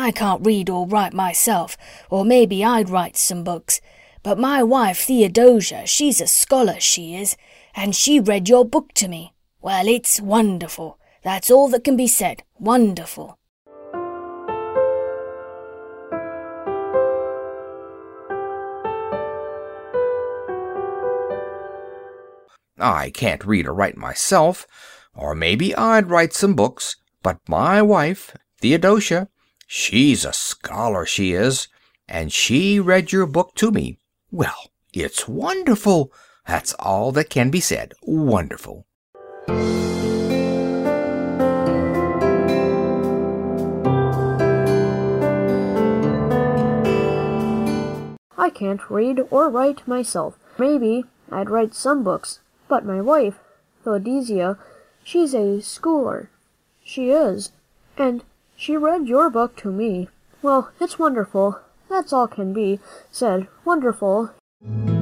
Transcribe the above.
I can't read or write myself, or maybe I'd write some books. But my wife Theodosia, she's a scholar, she is, and she read your book to me. Well, it's wonderful. That's all that can be said. Wonderful. I can't read or write myself, or maybe I'd write some books, but my wife, Theodosia, she's a scholar, she is, and she read your book to me. Well, it's wonderful. That's all that can be said. Wonderful. I can't read or write myself. Maybe I'd write some books, but my wife, Theodosia, she's a scholar. She is, and she read your book to me. Well, it's wonderful. That's all can be said. Wonderful.